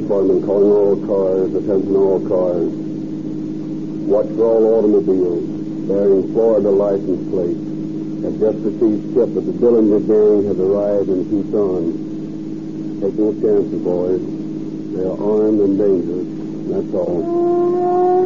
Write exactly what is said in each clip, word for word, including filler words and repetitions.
Department calling all cars, attention all cars. Watch for all automobiles bearing Florida license plates. Have just received tip that the Dillinger gang has arrived in Tucson. Take no chances, boys. They are armed and dangerous. That's all.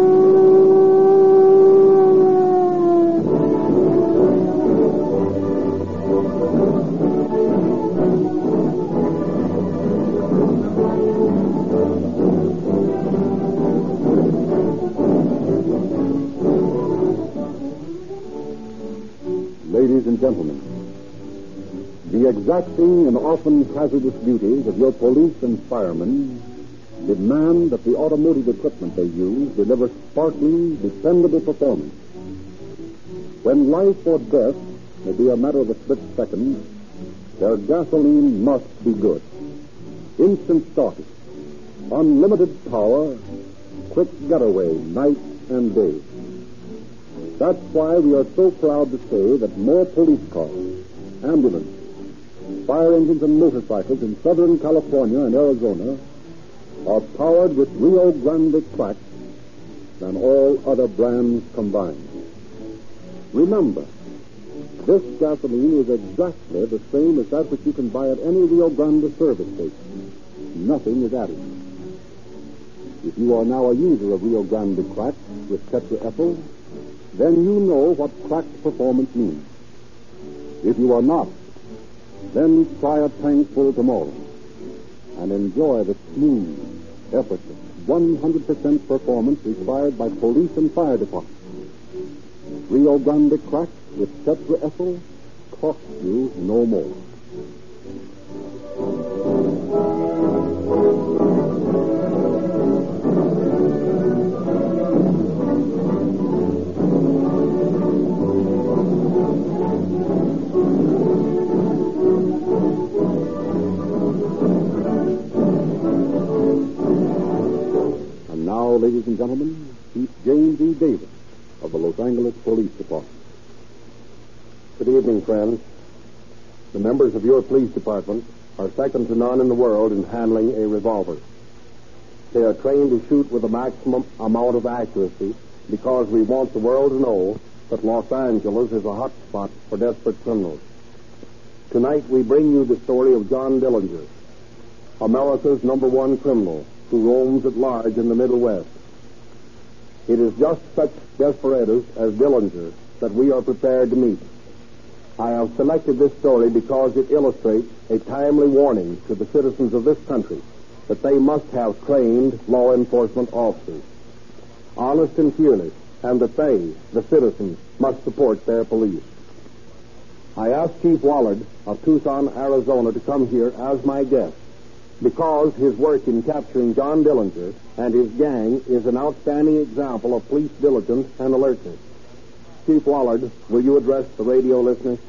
Ladies and gentlemen, the exacting and often hazardous duties of your police and firemen demand that the automotive equipment they use deliver sparkling, dependable performance. When life or death may be a matter of a split second, their gasoline must be good. Instant starting, unlimited power, quick getaway night and day. That's why we are so proud to say that more police cars, ambulances, fire engines, and motorcycles in Southern California and Arizona are powered with Rio Grande crack than all other brands combined. Remember, this gasoline is exactly the same as that which you can buy at any Rio Grande service station. Nothing is added. If you are now a user of Rio Grande crack with tetraethyl, then you know what cracked performance means. If you are not, then try a tankful tomorrow and enjoy the smooth, effortless, one hundred percent performance required by police and fire departments. Rio Grande crack with tetraethyl costs you no more. Ladies and gentlemen, Chief James E. Davis of the Los Angeles Police Department. Good evening, friends. The members of your police department are second to none in the world in handling a revolver. They are trained to shoot with the maximum amount of accuracy because we want the world to know that Los Angeles is a hot spot for desperate criminals. Tonight we bring you the story of John Dillinger, America's number one criminal, who roams at large in the Middle West. It is just such desperados as Dillinger that we are prepared to meet. I have selected this story because it illustrates a timely warning to the citizens of this country that they must have trained law enforcement officers, honest and fearless, and that they, the citizens, must support their police. I asked Chief Wallard of Tucson, Arizona, to come here as my guest, because his work in capturing John Dillinger and his gang is an outstanding example of police diligence and alertness. Chief Wallard, will you address the radio listeners?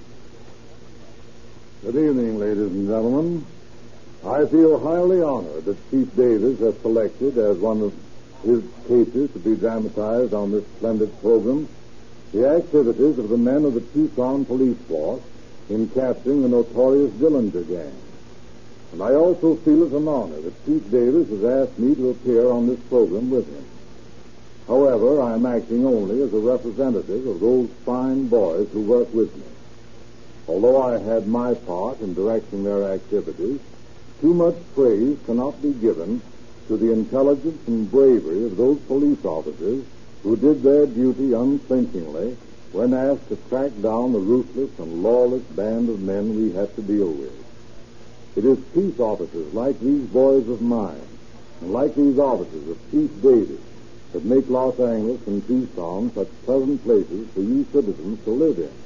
Good evening, ladies and gentlemen. I feel highly honored that Chief Davis has selected as one of his cases to be dramatized on this splendid program the activities of the men of the Tucson police force in capturing the notorious Dillinger gang. And I also feel it an honor that Chief Davis has asked me to appear on this program with him. However, I am acting only as a representative of those fine boys who work with me. Although I had my part in directing their activities, too much praise cannot be given to the intelligence and bravery of those police officers who did their duty unflinchingly when asked to track down the ruthless and lawless band of men we had to deal with. It is peace officers like these boys of mine, and like these officers of Chief Davis, that make Los Angeles and Tucson such pleasant places for you citizens to live in.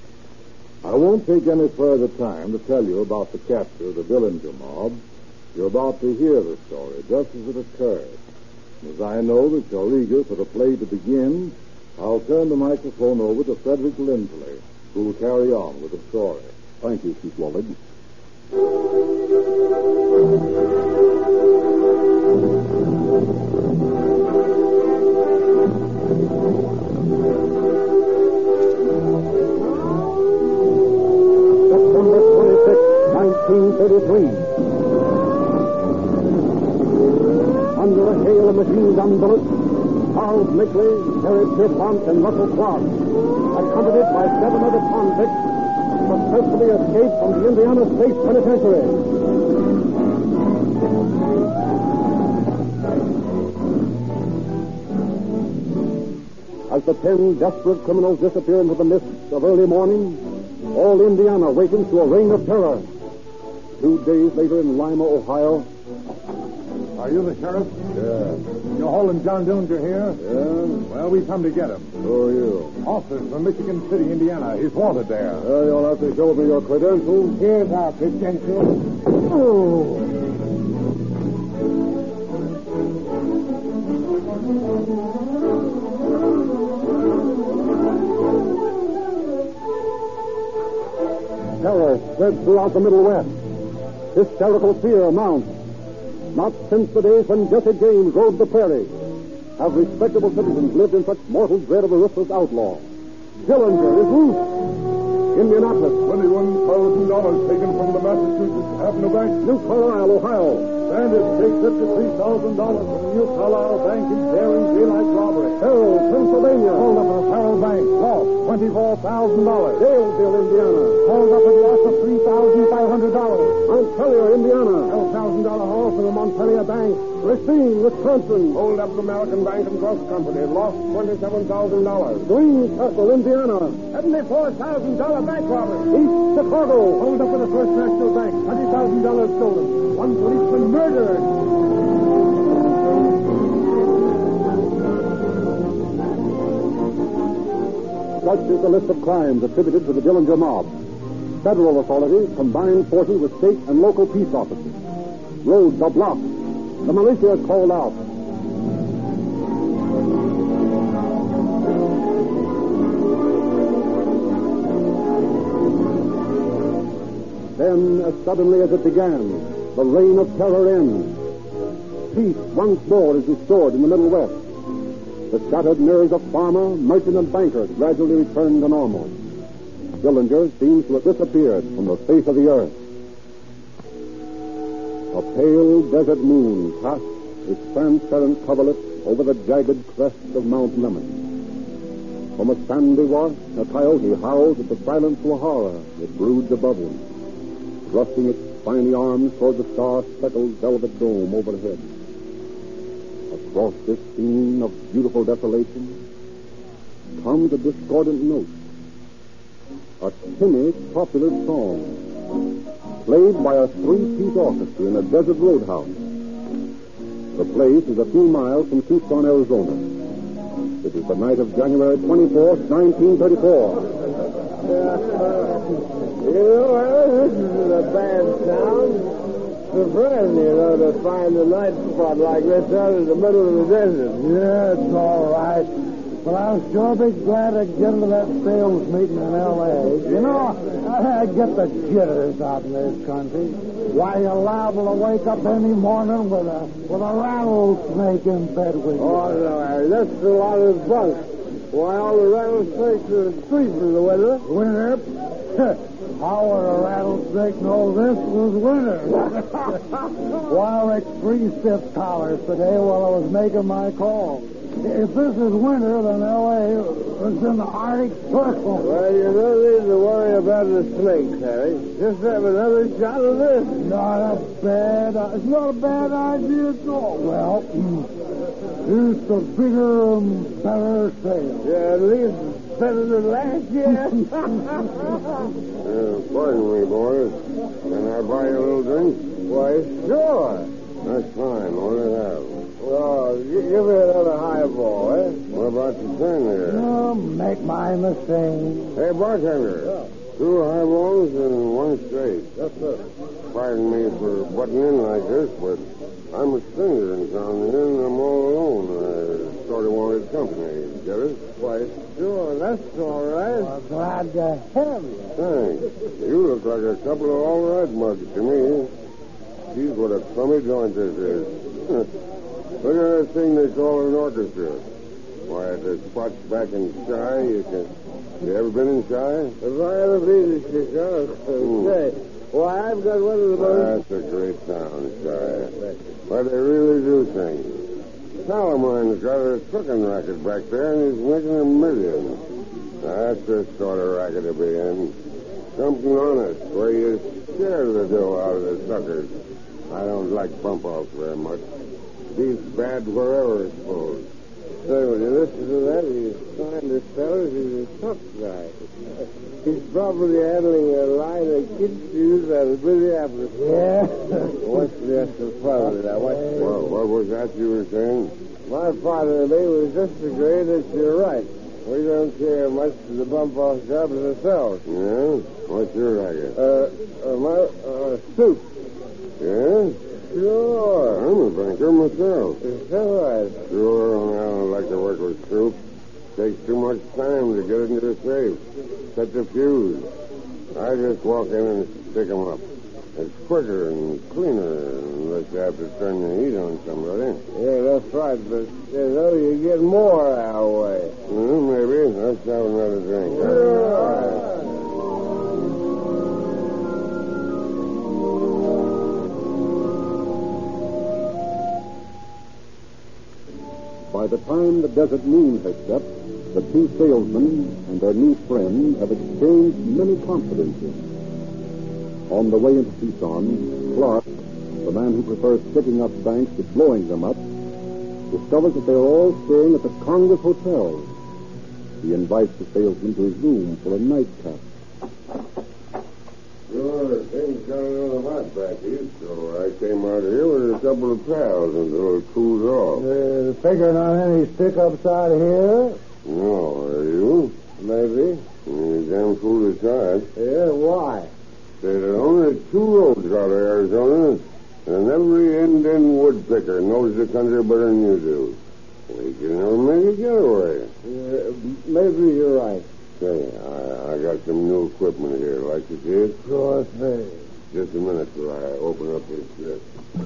I won't take any further time to tell you about the capture of the Dillinger mob. You're about to hear the story just as it occurred. And as I know that you're eager for the play to begin, I'll turn the microphone over to Frederick Lindsley, who will carry on with the story. Thank you, Chief Wallard. September twenty-sixth, nineteen thirty-three. Charles Nickley, Harry Pierpont, and Russell Clark, accompanied by seven other convicts, successfully escaped from the Indiana State Penitentiary. As the ten desperate criminals disappear into the mists of early morning, all Indiana awakens to a reign of terror. Two days later in Lima, Ohio. Are you the sheriff? Yeah. You're holding John Dillinger here? Yeah? Well, we come to get him. Who are you? Officers from Michigan City, Indiana. He's wanted there. Well, you'll have to show me your credentials. Here's our credentials. Oh. Terror spreads throughout the Middle West. Hysterical fear mounts. Not since the days when Jesse James rode the prairie have respectable citizens lived in such mortal dread of a ruthless outlaw. Dillinger is loose. Indianapolis. twenty-one thousand dollars taken from the Massachusetts Avenue Bank. New Carlisle, Ohio. Bandit take fifty-three thousand dollars from the New Carlisle Bank in daring daylight robbery. Harold, Pennsylvania. Hold up at the Farrell Bank. Lost twenty-four thousand dollars. Daleville, Indiana. Hold up at the loss of three thousand five hundred dollars. Montpelier, Indiana. twelve thousand dollars haul from the Montpelier Bank. Racine, Wisconsin. Hold up the American Bank and Trust Company. Lost twenty-seven thousand dollars. Greencastle, Indiana. seventy-four thousand dollars bank robbery. East Chicago. Hold up at the First National Bank. twenty thousand dollars stolen. One policeman murdered. Such is the list of crimes attributed to the Dillinger mob. Federal authorities combine forces with state and local peace officers. Roads are blocked. The militia is called out. Then, as suddenly as it began, the reign of terror ends. Peace once more is restored in the Middle West. The shattered nerves of farmer, merchant, and banker gradually return to normal. Dillinger seems to have disappeared from the face of the earth. A pale desert moon casts its transparent coverlet over the jagged crest of Mount Lemmon. From a sandy wash, a coyote howls at the silent Sahara that broods above him, thrusting its spiny arms toward the star-speckled velvet dome overhead. Across this scene of beautiful desolation comes a discordant note, a tinny popular song, played by a three-piece orchestra in a desert roadhouse. The place is a few miles from Tucson, Arizona. It is the night of January twenty-fourth, nineteen thirty-four. You know, this isn't a bad sound. Surprising, you know, to find a night spot like this out in the middle of the desert. Yeah, it's all right. But I'll sure be glad to get into that sales meeting in L A. You know, I, I get the jitters out in this country. Why, you're liable to wake up any morning with a with a rattlesnake in bed with you. Oh, no, Harry, that's a lot of bunk. Why, all the rattlesnakes are asleep in the winter. Winter? How would a rattlesnake know this was winter? Why, I wrecked three stiff collars today while I was making my call. If this is winter, then L A is in the Arctic Circle. Well, you don't need to worry about the snakes, Harry. Just have another shot of this. Not a bad, uh, it's not a bad idea at all. Well, here's the bigger and better sale. Yeah, at least better than last year. Uh, pardon me, boys. Can I buy you a little drink? Why, sure. That's fine. What do you have? Well, g- give me another highball, eh? What about the ten there? Oh, make mine the same. Hey, bartender. Two highballs and one straight. Yes, sir. Pardon me for butting in like this, but I'm a stranger in town here, and I'm all alone. I sort of wanted company. Get it? Why, sure, that's all right. Well, glad to have you. Thanks. You look like a couple of all right mugs to me. Geez, what a crummy joint this is. Look at that thing they call an orchestra. Why, the spot's back in Chi. You can... You ever been in Chi? If I ever been to Chicago, Hmm. say, why, I've got one of the most... That's a great town, Chi. Why, they really do things. Salomonine's got a trucking racket back there, and he's making a million. That's the sort of racket to be in. Something honest, where you share the dough out of the suckers. I don't like bump-offs very much. Beef's bad wherever, I suppose. Say, when you listen to that, he's trying to tell us he's a tough guy. He's probably handling a line of kid shoes out of Minneapolis. Yeah? What's the extra fun of that? What's Well, what was that you were saying? My father and me was just agreeing that you're right. We don't care much for the bump-off jobs ourselves. Yeah? What's your racket? Uh, uh my, uh, soup. Yeah? Sure. I'm a banker myself. Is that right? Sure, I don't like to work with soup. Takes too much time to get into the safe. Set the fuse. I just walk in and stick 'em up. It's quicker and cleaner unless you have to turn the heat on somebody. Yeah, that's right, but, you know, you get more our way. Well, maybe. Let's have another drink. Sure. By the time the desert moon has set, the two salesmen and their new friend have exchanged many confidences. On the way into Tucson, Clark, the man who prefers sticking up banks to blowing them up, discovers that they are all staying at the Congress Hotel. He invites the salesman to his room for a nightcap. Sure, things got a little hot back east, so I came out here with a couple of pals until it cooled off. Uh, figuring on any stick-ups out here? No, are you? Maybe. You damn fool decide. Yeah, why? There are only two roads out of Arizona, and every Indian woodpecker knows the country better than you do. We can never make a getaway. Uh, maybe you're right. Say, I, I got some new equipment here. Like to see it? Sure thing. Just a minute till I open up this list.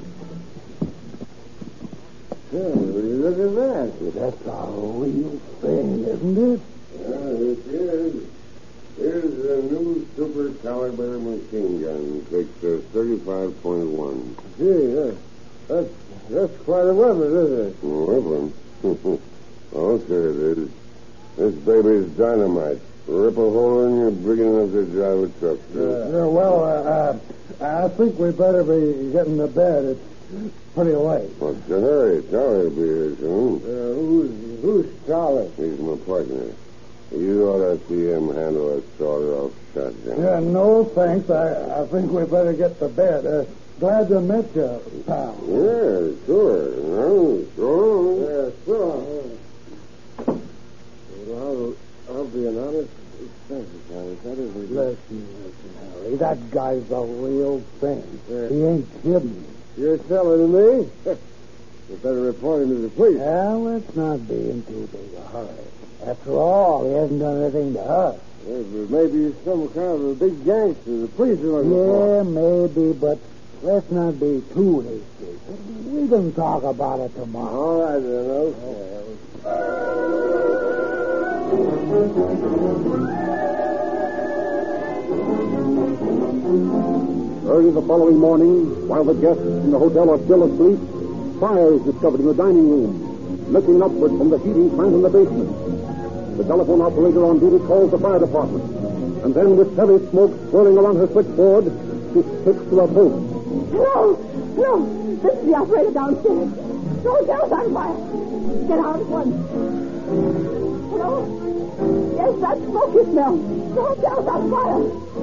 Yeah, look at that. That's a real thing, isn't it? Yeah, it is. Here's a new super caliber machine gun. Takes a thirty-five point one. Gee, uh, that's, that's quite a weapon, isn't it? Weapon? Oh, sure it is. This baby's dynamite. Rip a hole in you big enough to drive a truck through. Yeah, well, uh, uh, I think we better be getting to bed. It's pretty late. What's the hurry? Charlie will be here soon. Uh, who's, who's Charlie? He's my partner. You ought to see him handle a sawed-off shotgun. Yeah, no thanks. I, I think we better get to bed. Uh, glad to meet you, pal. Yeah, sure. No, sure. Yeah, sure. Well, I'll, I'll be an honest expensive, that isn't Listen, listen, Harry. That guy's a real thing. Yeah. He ain't kidding. You're telling me? You better report him to the police. Well, let's not be in too big a hurry. After all, he hasn't done anything to us. Yeah, but maybe he's some kind of a big gangster. The police are looking Yeah, for. maybe, but let's not be too hasty. We can talk about it tomorrow. All right, then. Okay. Early the following morning, while the guests in the hotel are still asleep, fire is discovered in the dining room, looking upward from the heating plant in the basement. The telephone operator on duty calls the fire department, and then with heavy smoke swirling around her switchboard, she sticks to her post. No, no, this is the operator downstairs. The hotel's on fire. Get out at once. Hello? Yes, that smoke you smell. The hotel's on fire.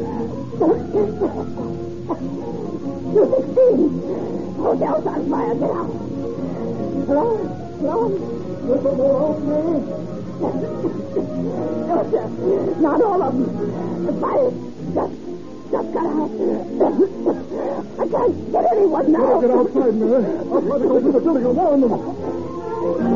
two sixteen. The hotel's on fire. Get out. Hello? Hello? Hello, no, sir. Not all of them. The fire just, just got out. I can't get anyone now. Get outside, Mary. I'll try to go through the building and warn them.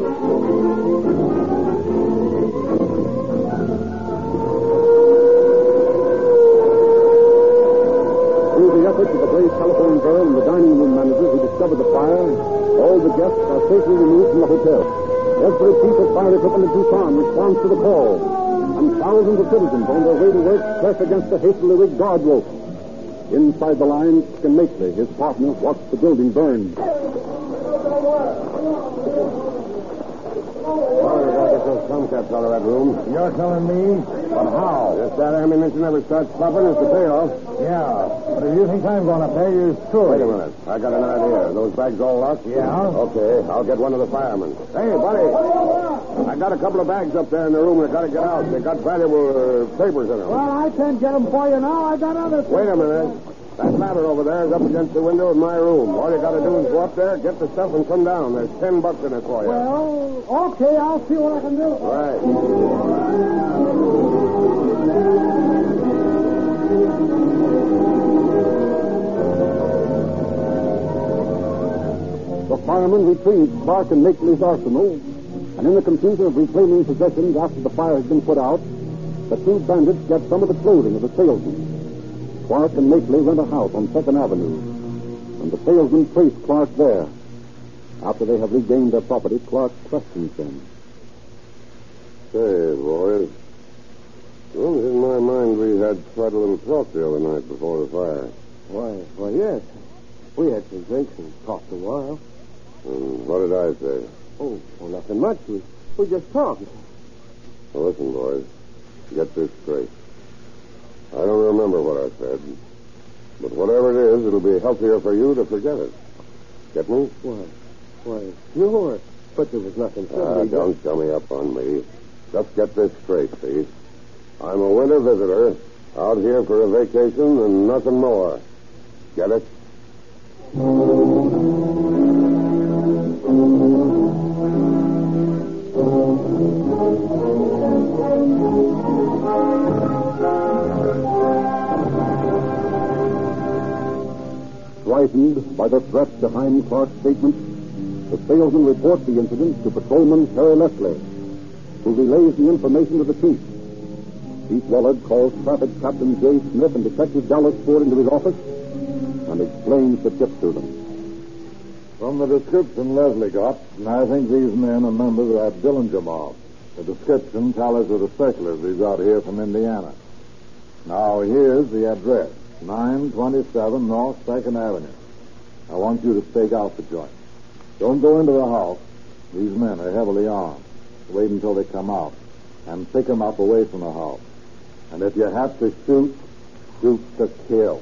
Through the efforts of the brave telephone girl and the dining room manager who discovered the fire, all the guests are safely removed from the hotel. Every piece of fire equipment in Tucson responds to the call, and thousands of citizens on their way to work press against the hastily rigged guard rope. Inside the lines, Skin Makeley, his partner, watched the building burn. Well, we gotta get those tomcats out of that room. You're telling me? But how? If that ammunition ever starts popping, it's the payoff. Yeah, but if you think I'm going to pay, you screw Wait it. a minute. I got an idea. Those bags all locked? Yeah? Okay, I'll get one of the firemen. Hey, buddy. I got a couple of bags up there in the room that got to get out. They got valuable uh, papers in them. Well, I can't get them for you now. I got other things. Wait a minute. That ladder over there is up against the window in my room. All you got to do is go up there, get the stuff, and come down. There's ten bucks in it for you. Well, okay, I'll see what I can do. Right. The firemen retrieved Clark and Makeley's arsenal, and in the confusion of reclaiming possessions after the fire had been put out, the two bandits get some of the clothing of the salesman. Clark and Makeley rent a house on Second Avenue, and the salesman traced Clark there. After they have regained their property, Clark questions them. Say, boys. Well, in my mind, we had quite a little talk the other night before the fire. Why, why, yes. We had some drinks and talked a while. And what did I say? Oh, well, nothing much. We, we just talked. Well, listen, boys. Get this straight. I don't remember what I said. But whatever it is, it'll be healthier for you to forget it. Get me? Why, why, sure. But there was nothing said. Ah, We don't just- chummy up on me. Just get this straight, see? I'm a winter visitor, out here for a vacation and nothing more. Get it? Frightened by the threat behind Clark's statement, the salesman reports the incident to Patrolman Terry Leslie, who relays the information to the chief. Chief Wallard calls Traffic Captain Jay Smith and Detective Dallas Ford into his office and explains the tip to them. From the description Leslie got, I think these men are members of that Dillinger mob. The description tallies with the specialist he's out here from Indiana. Now, here's the address, nine twenty-seven North Second Avenue. I want you to stake out the joint. Don't go into the house. These men are heavily armed. Wait until they come out, and pick them up away from the house. And if you have to shoot, shoot to kill.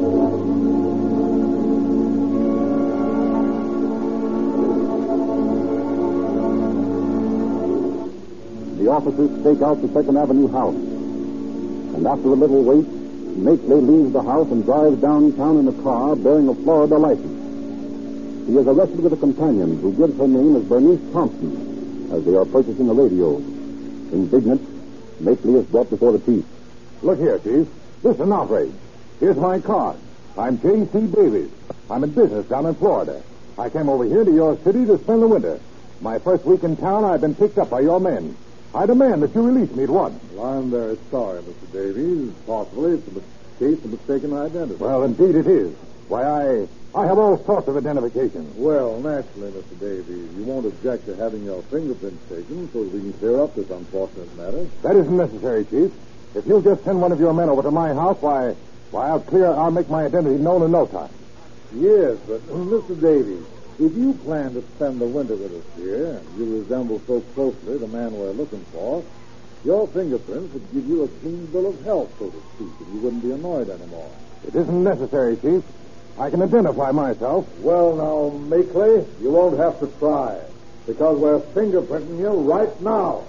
The officers stake out the Second Avenue house. And after a little wait, Makeley leaves the house and drives downtown in a car bearing a Florida license. He is arrested with a companion who gives her name as Bernice Thompson as they are purchasing a radio. Indignant, Makeley is brought before the chief. Look here, Chief. This is an outrage. Here's my card. I'm J C Davies. I'm in business down in Florida. I came over here to your city to spend the winter. My first week in town, I've been picked up by your men. I demand that you release me at once. Well, I'm very sorry, Mister Davies. Possibly it's a case of mistaken identity. Well, indeed it is. Why, I I have all sorts of identifications. Well, naturally, Mister Davies, you won't object to having your fingerprints taken so that we can clear up this unfortunate matter. That isn't necessary, Chief. If you'll just send one of your men over to my house, why, why, I'll clear, I'll make my identity known in no time. Yes, but Mister Davies, if you plan to spend the winter with us here, and you resemble so closely the man we're looking for, your fingerprints would give you a clean bill of health, so to speak, and you wouldn't be annoyed anymore. It isn't necessary, Chief. I can identify myself. Well, now, Makeley, you won't have to try, because we're fingerprinting you right now.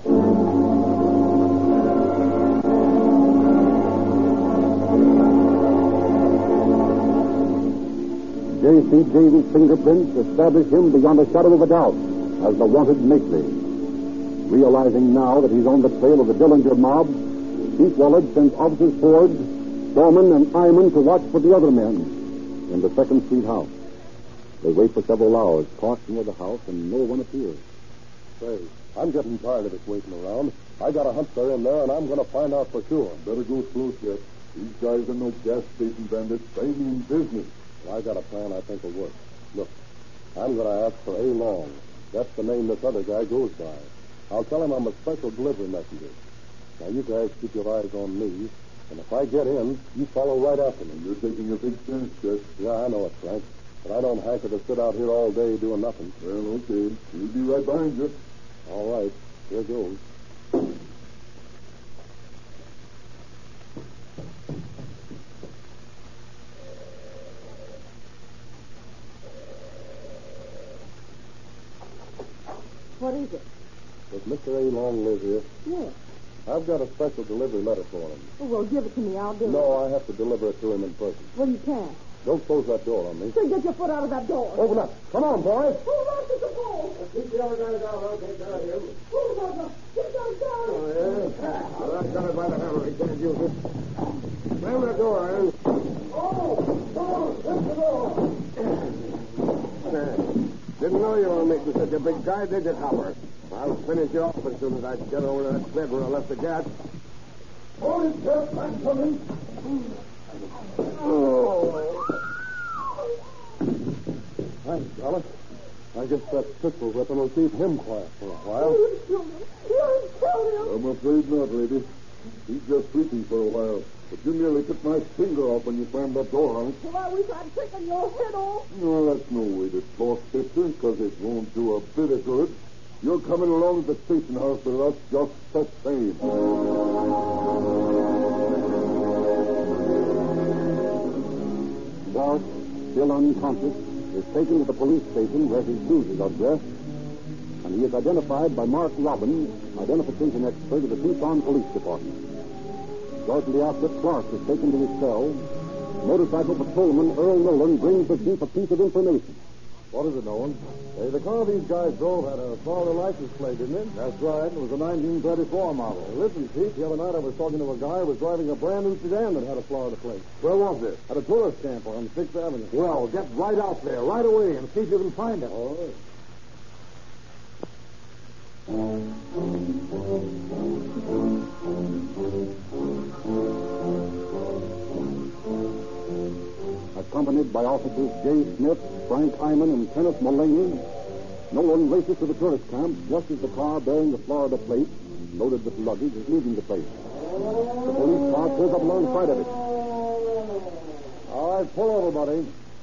J C Davies' fingerprints establish him beyond a shadow of a doubt as the wanted Makeley. Realizing now that he's on the trail of the Dillinger mob, Chief Wallard sends officers Ford, Dorman, and Iman to watch for the other men in the Second Street house. They wait for several hours, parked near the house, and no one appears. Say, I'm getting tired of this waiting around. I got a hunch they're in there, and I'm going to find out for sure. Better go slow, Chet. These guys are no gas station bandits. They mean business. I got a plan I think will work. Look, I'm going to ask for A. Long. That's the name this other guy goes by. I'll tell him I'm a special delivery messenger. Now, you guys keep your eyes on me, and if I get in, you follow right after me. You're taking a big chance, Chet. Yeah, I know it, Frank. But I don't hanker to sit out here all day doing nothing. Well, okay. We'll be right behind you. All right. Here goes. What is it? Does Mister A. Long live here? Yes. I've got a special delivery letter for him. Oh, well, give it to me. I'll do it. No, I have to deliver it to him in person. Well, you can't. Don't close that door on me. So get your foot out of that door. Open up. Come on, boys. Hold on to the pole. Keep the other guy down. I'll take care of him. Hold on. Get down, down. Oh, yeah? Well, I've got it by the handle. He can't use it. Slam the door, Aaron. Oh, oh, that's the door. Didn't know you were making such a big guy, did you, Hopper? I'll finish you off as soon as I get over to that bed where I left the gas. Hold it, sir. I'm coming. Oh. Thanks, Alice. I guess that pistol weapon will keep him quiet for a while. You killed him. You killed him. I'm afraid not, lady. He's just sleeping for a while. But you nearly took my finger off when you slammed that door on it. Well, I wish I'd taken your head off. No, that's no way to talk, sister, because it won't do a bit of good. You're coming along to the station house with us just the same. Bart, still unconscious, is taken to the police station where his bruises are dressed, and he is identified by Mark Robbins, identification expert of the Tucson Police Department. Shortly after, Clark is taken to his cell. Motorcycle patrolman Earl Nolan brings the chief a piece of information. What is it, Nolan? Hey, the car these guys drove had a Florida license plate, didn't it? That's right. It was a nineteen thirty-four model. Hey, listen, Chief, the other night I was talking to a guy who was driving a brand new sedan that had a Florida plate. Where was this? At a tourist camp on sixth Avenue. Well, get right out there, right away, and see if you can find it. All right. Accompanied by officers Jay Smith, Frank Hyman, and Kenneth Mullaney, Nolan races to the tourist camp just as the car bearing the Florida plate, loaded with luggage, is leaving the place. The police car pulls up alongside of it. All right, pull over, buddy.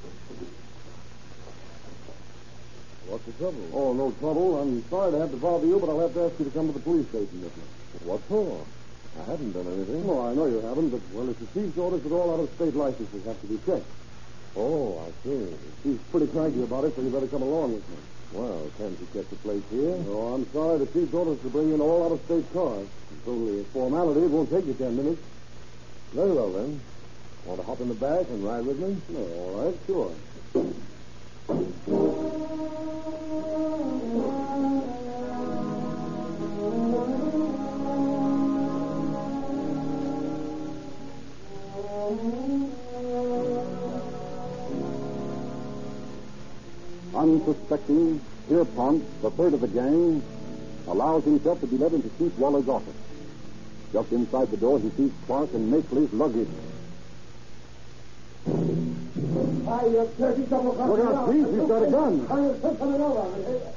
What's the trouble? Oh, no trouble. I'm sorry to have to bother you, but I'll have to ask you to come to the police station with me. What for? I haven't done anything. No, I know you haven't, but, well, it's the chief's orders that all out-of-state licenses have to be checked. Oh, I see. He's pretty cranky about it, so you better come along with me. Well, can't you check the plate here? No, I'm sorry. The chief's orders to bring in all out-of-state cars. It's only a formality. It won't take you ten minutes. Very well, then. Want to hop in the back and ride with me? No, all right, sure. Unsuspecting, Pierpont, the third of the gang, allows himself to be led into Chief Waller's office. Just inside the door, he sees Clark and Makeley's luggage. Hi, you dirty double Look out, Chief, he's got a gun. Are you still coming over?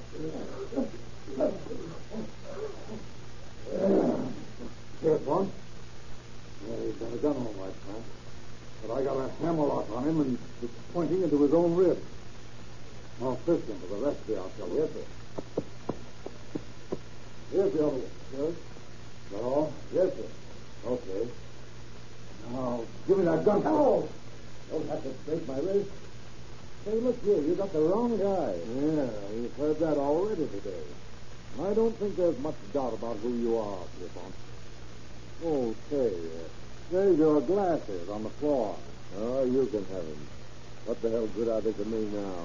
Pierpont? Yeah, he's got a gun all right, pal. But I got a hammerlock on him, and it's pointing into his own ribs. I'll fist him for the rest of you, I'll tell you. Yes, sir. Here's the other one. Yes? Is that all? Yes, sir. Okay. Now, give me that gun. No! Don't have to break my wrist. Hey, look here, you got the wrong guy. Yeah, you've heard that already today. I don't think there's much doubt about who you are, Pierpont. Okay, uh, there's your glasses on the floor. Oh, you can have them. What the hell good are they to me now?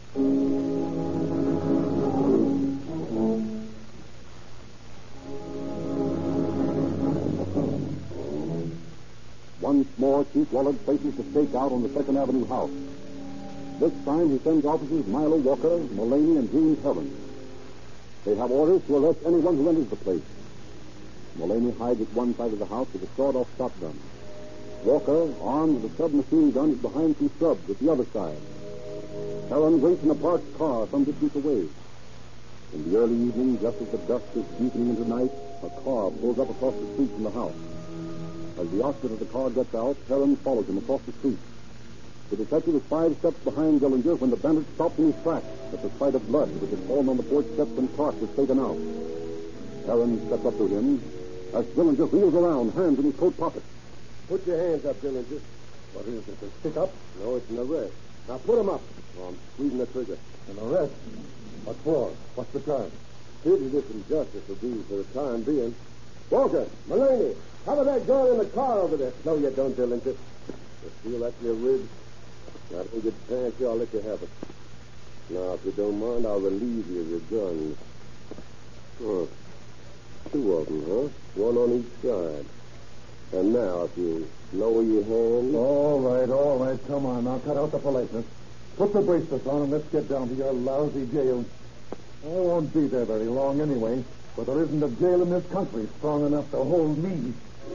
Once more, Chief Waller places the stake out on the Second Avenue house. This time, he sends officers Milo Walker, Mullaney, and James Helen. They have orders to arrest anyone who enters the place. Mullaney hides at one side of the house with a sawed-off shotgun. Walker, armed with a submachine gun, is behind some shrubs at the other side. Helen waits in a parked car some distance away. In the early evening, just as the dusk is deepening into night, a car pulls up across the street from the house. As the occupant of the car gets out, Helen follows him across the street. The detective was five steps behind Dillinger when the bandit stopped in his tracks at the sight of blood, which had fallen on the porch steps and Clark was taken out. Heron stepped up to him as Dillinger wheels around, hands in his coat pocket. Put your hands up, Dillinger. What is it, a stick-up? No, it's an arrest. Now put them up. Oh, I'm squeezing the trigger. An arrest? What for? What's the charge? Fugitive from justice will do for the time being. Walker, Mullaney, cover that gun in the car over there. No, you don't, Dillinger. You feel that's your rib? Now, don't get fancy, I'll let you have it. Now, if you don't mind, I'll relieve you of your guns. Oh, two of them, huh? One on each side. And now, if you lower your hand... All right, all right. Come on, now cut out the politeness. Put the bracelets on and let's get down to your lousy jail. I won't be there very long anyway, but there isn't a jail in this country strong enough to hold me.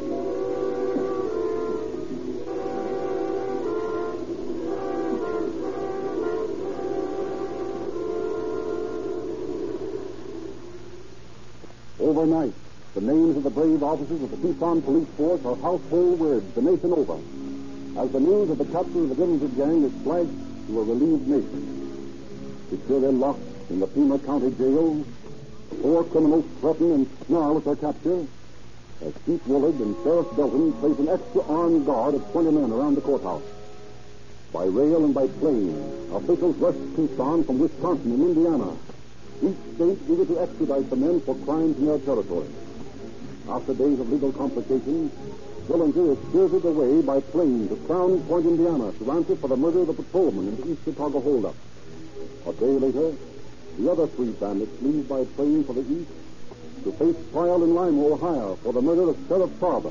Overnight, the names of the brave officers of the Tucson police force are household words the nation over, as the news of the capture of the Dillinger gang is flashed to a relieved nation. Securely locked in the Pima County jail, the four criminals threaten and snarl at their capture, as Chief Willard and Sheriff Belton place an extra armed guard of twenty men around the courthouse. By rail and by plane, officials rush Tucson from Wisconsin and Indiana, each state eager to extradite the men for crimes in their territory. After days of legal complications, Dillinger is spirited away by plane to Crown Point, Indiana, to answer for the murder of the patrolman in the East Chicago holdup. A day later, the other three bandits leave by plane for the east to face trial in Lima, Ohio, for the murder of Sheriff Farber.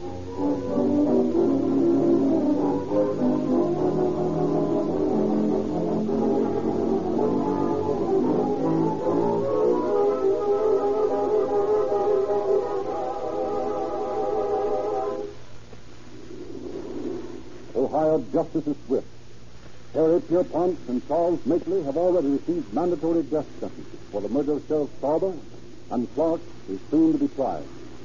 Ohio justice is swift. Harry Pierpont and Charles Makeley have already received mandatory death sentences for the murder of Sheriff Farber, and Clark is soon to be tried.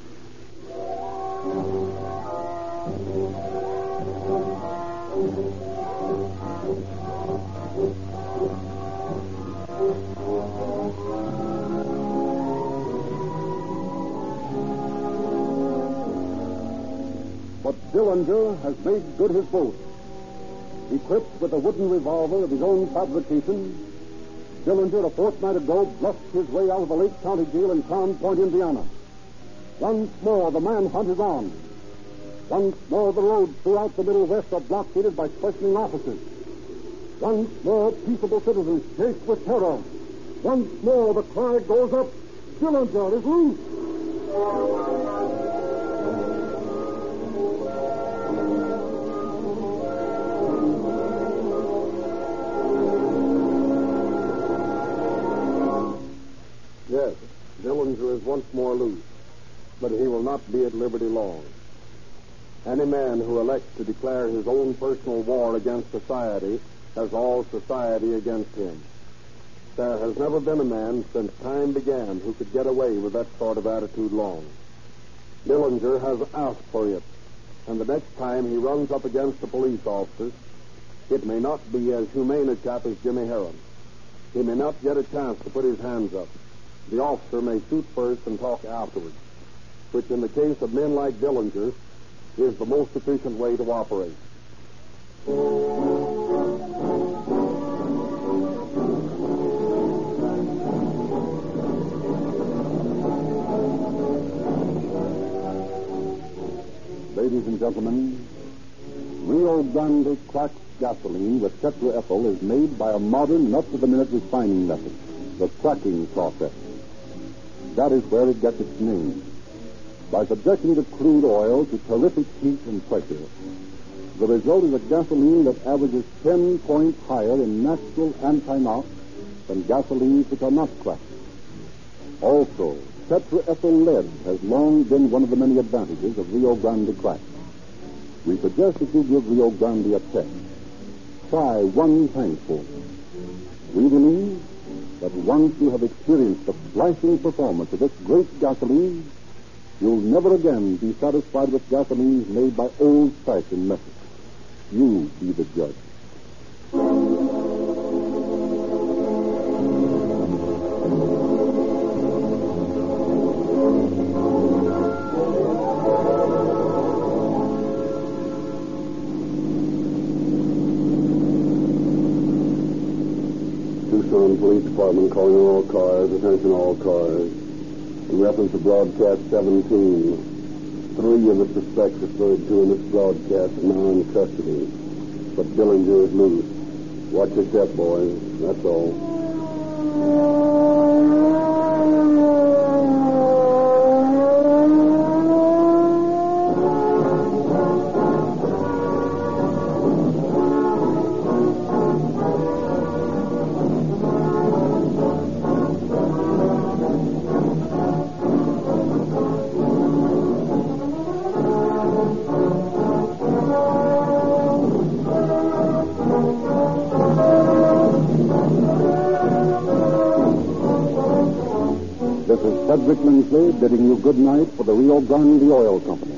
But Dillinger has made good his boast. Equipped with a wooden revolver of his own fabrication, Dillinger, a fortnight ago, bluffed his way out of the Lake County Jail in Crown Point, Indiana. Once more, the manhunt is on. Once more, the roads throughout the Middle West are blockaded by questioning officers. Once more, peaceable citizens shake with terror. Once more, the cry goes up, Dillinger is loose. Yes, Dillinger is once more loose, but he will not be at liberty long. Any man who elects to declare his own personal war against society has all society against him. There has never been a man since time began who could get away with that sort of attitude long. Dillinger has asked for it, and the next time he runs up against a police officer, it may not be as humane a chap as Jimmy Heron. He may not get a chance to put his hands up. The officer may shoot first and talk afterwards, which in the case of men like Dillinger is the most efficient way to operate. Ladies and gentlemen, Rio Grande cracked gasoline with tetraethyl is made by a modern, up-to-the-minute refining method, the cracking process. That is where it gets its name. By subjecting the crude oil to terrific heat and pressure, the result is a gasoline that averages ten points higher in natural anti-knock than gasolines which are not cracked. Also, tetraethyl lead has long been one of the many advantages of Rio Grande crack. We suggest that you give Rio Grande a test. Try one tankful. We believe that once you have experienced the flashing performance of this great gasoline, you'll never again be satisfied with gasolines made by old-fashioned methods. You be the judge. Tucson Police Department calling all cars. Attention all cars. In reference to broadcast seventeen, three of the suspects referred to in this broadcast are now in custody. But Dillinger is loose. Watch your step, boys. That's all. Cedric Lindsley bidding you good night for the Rio Grande Oil Company.